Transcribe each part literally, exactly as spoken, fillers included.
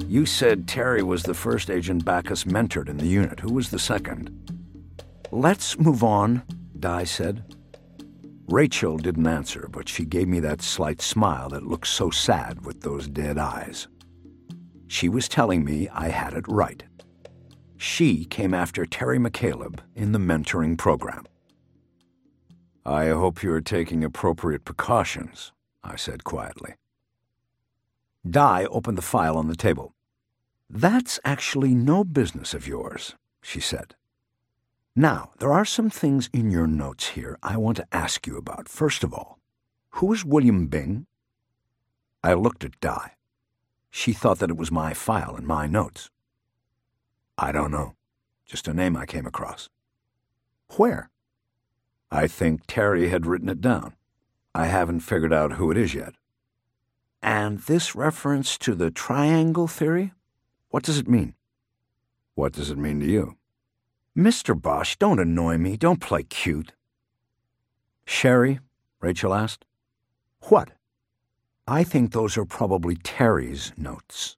You said Terry was the first Agent Bacchus mentored in the unit. Who was the second? Let's move on, Di said. Rachel didn't answer, but she gave me that slight smile that looked so sad with those dead eyes. She was telling me I had it right. She came after Terry McCaleb in the mentoring program. I hope you're taking appropriate precautions, I said quietly. Di opened the file on the table. That's actually no business of yours, she said. Now, there are some things in your notes here I want to ask you about. First of all, who is William Bing? I looked at Di. She thought that it was my file and my notes. I don't know. Just a name I came across. Where? I think Terry had written it down. I haven't figured out who it is yet. And this reference to the triangle theory? What does it mean? What does it mean to you? Mister Bosch, don't annoy me. Don't play cute. Sherry? Rachel asked. What? I think those are probably Terry's notes.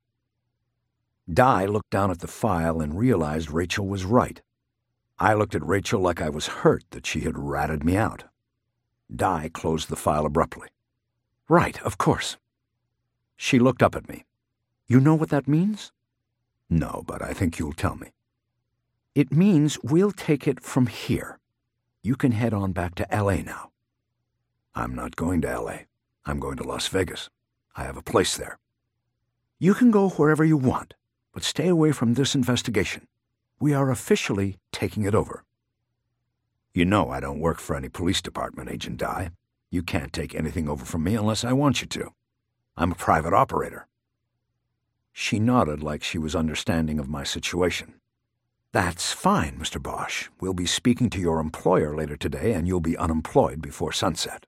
Di looked down at the file and realized Rachel was right. I looked at Rachel like I was hurt that she had ratted me out. Di closed the file abruptly. Right, of course. She looked up at me. You know what that means? No, but I think you'll tell me. It means we'll take it from here. You can head on back to L A now. I'm not going to L A. I'm going to Las Vegas. I have a place there. You can go wherever you want, but stay away from this investigation. We are officially taking it over. You know I don't work for any police department, Agent Di. You can't take anything over from me unless I want you to. I'm a private operator. She nodded like she was understanding of my situation. That's fine, Mister Bosch. We'll be speaking to your employer later today, and you'll be unemployed before sunset.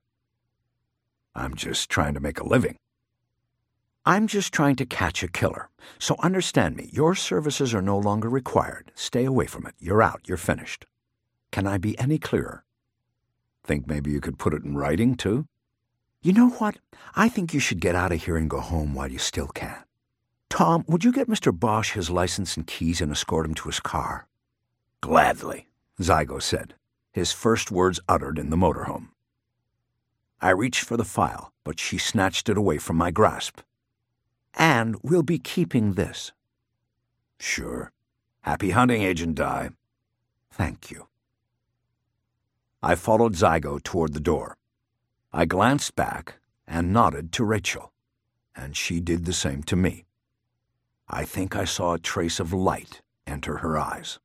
I'm just trying to make a living. I'm just trying to catch a killer. So understand me, your services are no longer required. Stay away from it. You're out. You're finished. Can I be any clearer? Think maybe you could put it in writing, too? You know what? I think you should get out of here and go home while you still can. Tom, would you get Mister Bosch his license and keys and escort him to his car? Gladly, Zygo said, his first words uttered in the motorhome. I reached for the file, but she snatched it away from my grasp. And we'll be keeping this. Sure. Happy hunting, Agent Di. Thank you. I followed Zygo toward the door. I glanced back and nodded to Rachel, and she did the same to me. I think I saw a trace of light enter her eyes.